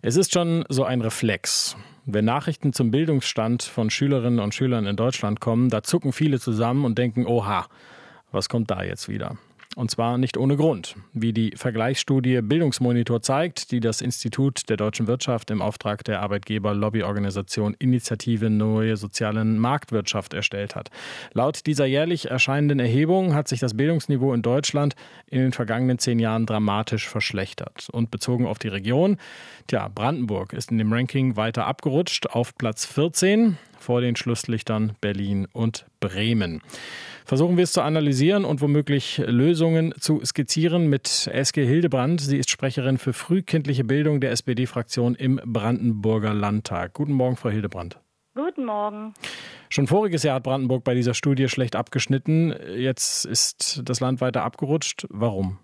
Es ist schon so ein Reflex. Wenn Nachrichten zum Bildungsstand von Schülerinnen und Schülern in Deutschland kommen, da zucken viele zusammen und denken, oha, was kommt da jetzt wieder? Und zwar nicht ohne Grund. Wie die Vergleichsstudie Bildungsmonitor zeigt, die das Institut der deutschen Wirtschaft im Auftrag der Arbeitgeber-Lobbyorganisation Initiative Neue Soziale Marktwirtschaft erstellt hat. Laut dieser jährlich erscheinenden Erhebung hat sich das Bildungsniveau in Deutschland in den vergangenen 10 Jahren dramatisch verschlechtert. Und bezogen auf die Region, Brandenburg ist in dem Ranking weiter abgerutscht auf Platz 14 vor den Schlusslichtern Berlin und Bremen. Versuchen wir es zu analysieren und womöglich Lösungen zu skizzieren mit Eske Hildebrandt. Sie ist Sprecherin für frühkindliche Bildung der SPD-Fraktion im Brandenburger Landtag. Guten Morgen, Frau Hildebrandt. Guten Morgen. Schon voriges Jahr hat Brandenburg bei dieser Studie schlecht abgeschnitten. Jetzt ist das Land weiter abgerutscht. Warum?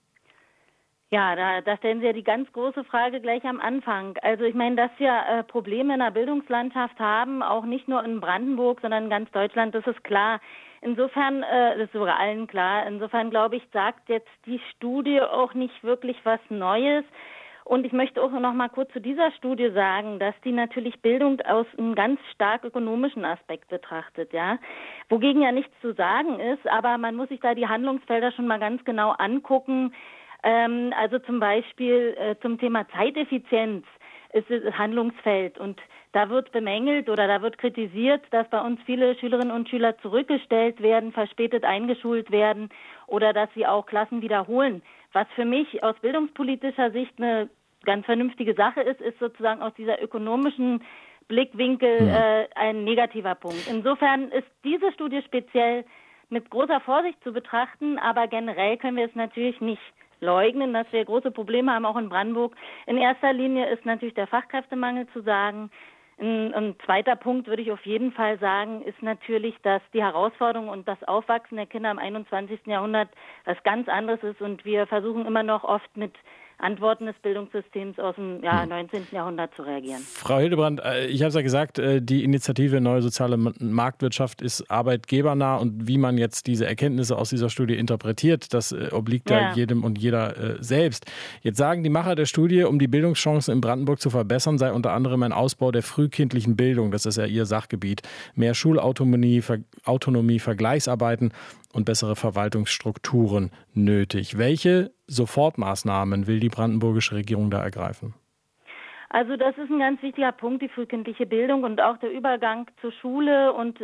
Ja, da stellen Sie ja die ganz große Frage gleich am Anfang. Also ich meine, dass wir Probleme in der Bildungslandschaft haben, auch nicht nur in Brandenburg, sondern in ganz Deutschland, das ist klar. Insofern, das ist sogar allen klar, insofern glaube ich, sagt jetzt die Studie auch nicht wirklich was Neues. Und ich möchte auch noch mal kurz zu dieser Studie sagen, dass die natürlich Bildung aus einem ganz stark ökonomischen Aspekt betrachtet, ja. Wogegen ja nichts zu sagen ist, aber man muss sich da die Handlungsfelder schon mal ganz genau angucken. Also zum Beispiel zum Thema Zeiteffizienz ist das Handlungsfeld und da wird bemängelt oder da wird kritisiert, dass bei uns viele Schülerinnen und Schüler zurückgestellt werden, verspätet eingeschult werden oder dass sie auch Klassen wiederholen. Was für mich aus bildungspolitischer Sicht eine ganz vernünftige Sache ist sozusagen aus dieser ökonomischen Blickwinkel ein negativer Punkt. Insofern ist diese Studie speziell mit großer Vorsicht zu betrachten, aber generell können wir es natürlich nicht leugnen, dass wir große Probleme haben, auch in Brandenburg. In erster Linie ist natürlich der Fachkräftemangel zu sagen. Ein zweiter Punkt würde ich auf jeden Fall sagen, ist natürlich, dass die Herausforderung und das Aufwachsen der Kinder im 21. Jahrhundert was ganz anderes ist und wir versuchen immer noch oft mit Antworten des Bildungssystems aus dem 19. Jahrhundert zu reagieren. Frau Hildebrandt, ich habe es ja gesagt, die Initiative Neue Soziale Marktwirtschaft ist arbeitgebernah und wie man jetzt diese Erkenntnisse aus dieser Studie interpretiert, das obliegt ja jedem und jeder selbst. Jetzt sagen die Macher der Studie, um die Bildungschancen in Brandenburg zu verbessern, sei unter anderem ein Ausbau der frühkindlichen Bildung, das ist ja ihr Sachgebiet, mehr Schulautonomie, Vergleichsarbeiten und bessere Verwaltungsstrukturen nötig. Welche Sofortmaßnahmen will die brandenburgische Regierung da ergreifen? Also das ist ein ganz wichtiger Punkt, die frühkindliche Bildung und auch der Übergang zur Schule. Und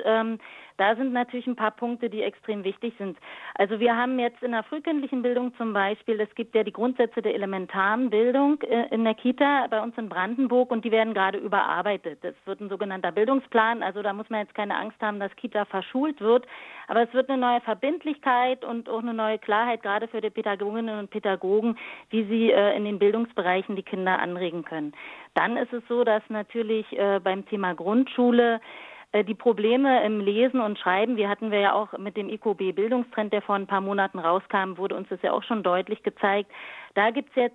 da sind natürlich ein paar Punkte, die extrem wichtig sind. Also wir haben jetzt in der frühkindlichen Bildung zum Beispiel, es gibt ja die Grundsätze der elementaren Bildung in der Kita bei uns in Brandenburg und die werden gerade überarbeitet. Es wird ein sogenannter Bildungsplan, also da muss man jetzt keine Angst haben, dass Kita verschult wird. Aber es wird eine neue Verbindlichkeit und auch eine neue Klarheit gerade für die Pädagoginnen und Pädagogen, wie sie in den Bildungsbereichen die Kinder anregen können. Dann ist es so, dass natürlich beim Thema Grundschule die Probleme im Lesen und Schreiben, die hatten wir ja auch mit dem IQB-Bildungstrend, der vor ein paar Monaten rauskam, wurde uns das ja auch schon deutlich gezeigt. Da gibt's jetzt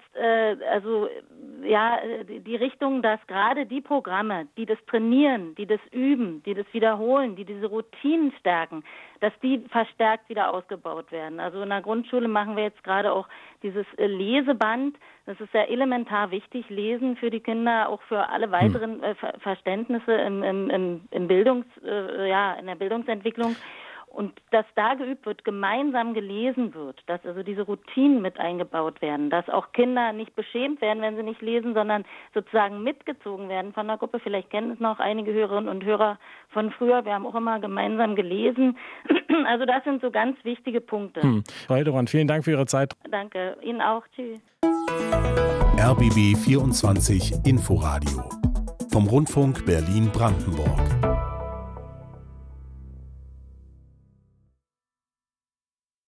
die Richtung, dass gerade die Programme, die das trainieren, die das üben, die das wiederholen, die diese Routinen stärken, dass die verstärkt wieder ausgebaut werden. Also in der Grundschule machen wir jetzt gerade auch dieses Leseband. Das ist ja elementar wichtig, Lesen für die Kinder, auch für alle weiteren Verständnisse in der Bildungsentwicklung. Und dass da geübt wird, gemeinsam gelesen wird, dass also diese Routinen mit eingebaut werden, dass auch Kinder nicht beschämt werden, wenn sie nicht lesen, sondern sozusagen mitgezogen werden von der Gruppe. Vielleicht kennen es noch einige Hörerinnen und Hörer von früher. Wir haben auch immer gemeinsam gelesen. Also das sind so ganz wichtige Punkte. Frau Hildebrandt, vielen Dank für Ihre Zeit. Danke, Ihnen auch. Tschüss. RBB 24 Inforadio vom Rundfunk Berlin-Brandenburg.